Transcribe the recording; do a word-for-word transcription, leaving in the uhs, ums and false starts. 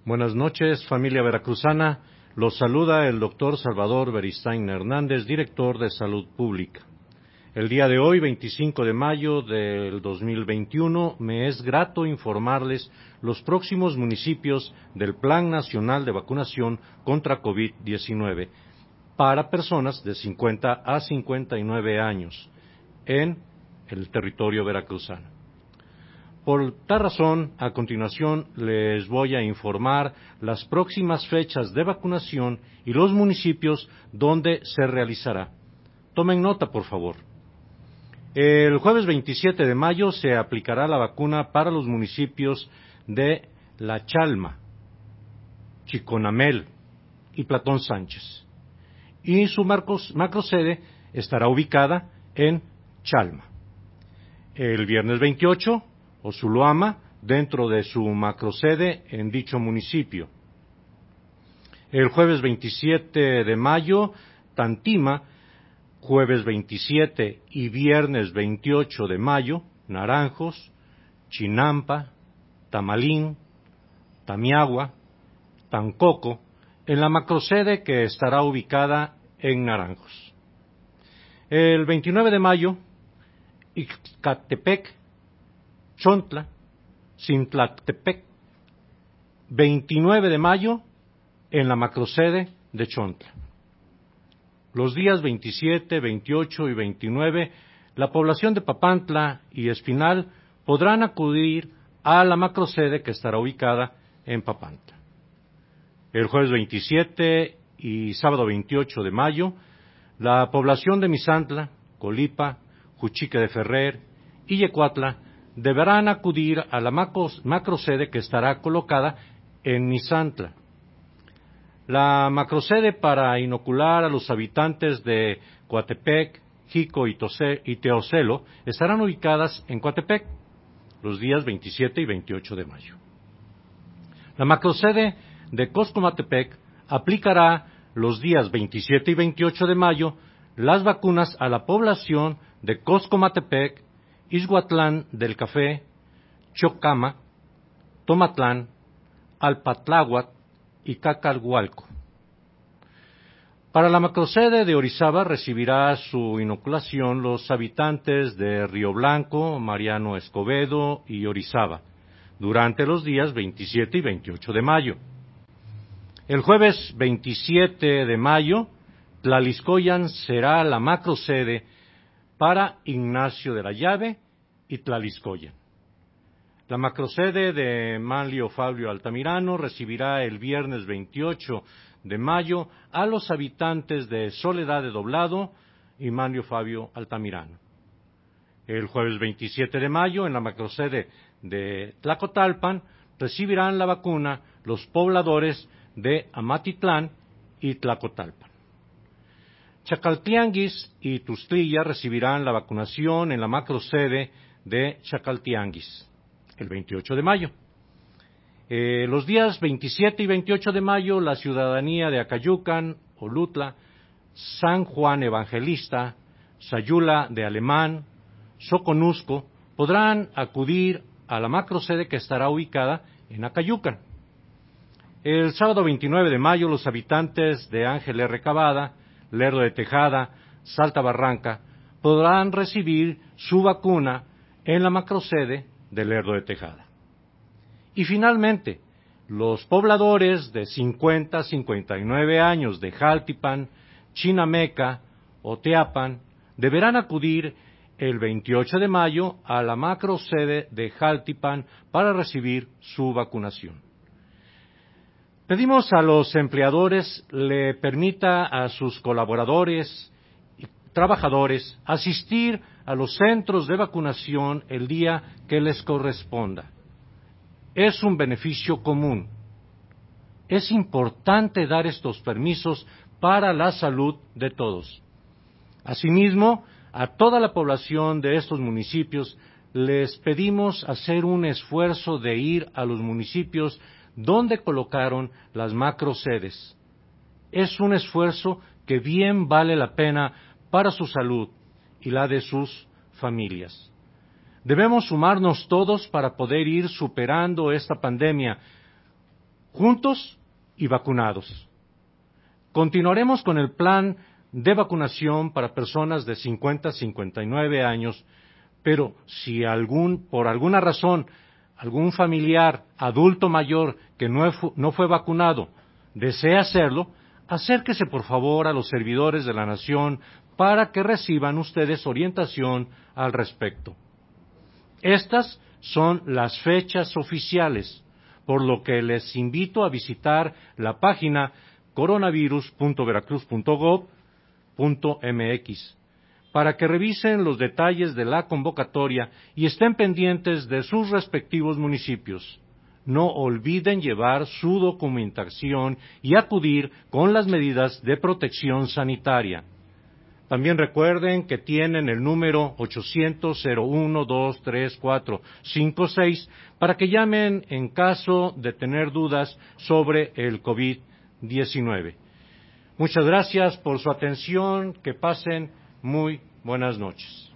Buenas noches, familia veracruzana. Los saluda el doctor Salvador Beristain Hernández, director de Salud Pública. El día de hoy, veinticinco de mayo del dos mil veintiuno, me es grato informarles los próximos municipios del Plan Nacional de Vacunación contra COVID diecinueve para personas de cincuenta a cincuenta y nueve años en el territorio veracruzano. Por tal razón, a continuación les voy a informar las próximas fechas de vacunación y los municipios donde se realizará. Tomen nota, por favor. El jueves veintisiete de mayo se aplicará la vacuna para los municipios de La Chalma, Chiconamel y Platón Sánchez. Y su macrosede estará ubicada en Chalma. El viernes veintiocho, Osuluama, dentro de su macrosede en dicho municipio. El jueves veintisiete de mayo, Tantima. Jueves veintisiete y viernes veintiocho de mayo, Naranjos, Chinampa, Tamalín, Tamiagua, Tancoco, en la macrosede que estará ubicada en Naranjos. El veintinueve de mayo, Ixcatepec, Chontla, Cintlactepec. veintinueve de mayo, en la macrosede de Chontla. Los días veintisiete, veintiocho y veintinueve, la población de Papantla y Espinal podrán acudir a la macrosede que estará ubicada en Papantla. El jueves veintisiete y sábado veintiocho de mayo, la población de Misantla, Colipa, Juchique de Ferrer y Yecuatla deberán acudir a la macrosede que estará colocada en Misantla. La macrosede para inocular a los habitantes de Coatepec, Jico y, Tose, y Teocelo estarán ubicadas en Coatepec los días veintisiete y veintiocho de mayo. La macrosede de Coscomatepec aplicará los días veintisiete y veintiocho de mayo las vacunas a la población de Coscomatepec, Ixhuatlán del Café, Chocama, Tomatlán, Alpatláhuac y Cacalhualco. Para la macrosede de Orizaba recibirá su inoculación los habitantes de Río Blanco, Mariano Escobedo y Orizaba durante los días veintisiete y veintiocho de mayo. El jueves veintisiete de mayo, Tlaliscoyan será la macrosede para Ignacio de la Llave y Tlaliscoyan. La macrosede de Manlio Fabio Altamirano recibirá el viernes veintiocho de mayo a los habitantes de Soledad de Doblado y Manlio Fabio Altamirano. El jueves veintisiete de mayo, en la macrosede de Tlacotalpan, recibirán la vacuna los pobladores de Amatitlán y Tlacotalpan. Chacaltianguis y Tustilla recibirán la vacunación en la macrosede de Chacaltianguis el veintiocho de mayo. Eh, los días veintisiete y veintiocho de mayo, la ciudadanía de Acayucan, Olutla, San Juan Evangelista, Sayula de Alemán, Soconusco, podrán acudir a la macrosede que estará ubicada en Acayucan. El sábado veintinueve de mayo, los habitantes de Ángel R. Cavada, Lerdo de Tejada, Salta Barranca, podrán recibir su vacuna en la macrosede de Lerdo de Tejada. Y finalmente, los pobladores de cincuenta a cincuenta y nueve años de Jaltipan, Chinameca o Teapan deberán acudir el veintiocho de mayo a la macrosede de Jaltipan para recibir su vacunación. Pedimos a los empleadores le permita a sus colaboradores y trabajadores asistir a los centros de vacunación el día que les corresponda. Es un beneficio común. Es importante dar estos permisos para la salud de todos. Asimismo, a toda la población de estos municipios les pedimos hacer un esfuerzo de ir a los municipios donde colocaron las macrosedes. Es un esfuerzo que bien vale la pena para su salud y la de sus familias. Debemos sumarnos todos para poder ir superando esta pandemia juntos y vacunados. Continuaremos con el plan de vacunación para personas de cincuenta a cincuenta y nueve años, pero si algún, por alguna razón, algún familiar adulto mayor que no, no fue vacunado desea hacerlo, acérquese por favor a los servidores de la nación para que reciban ustedes orientación al respecto. Estas son las fechas oficiales, por lo que les invito a visitar la página coronavirus punto veracruz punto gob punto mx para que revisen los detalles de la convocatoria y estén pendientes de sus respectivos municipios. No olviden llevar su documentación y acudir con las medidas de protección sanitaria. También recuerden que tienen el número ochocientos cero uno dos tres cuatro cinco seis para que llamen en caso de tener dudas sobre el COVID diecinueve. Muchas gracias por su atención, que pasen muy buenas noches.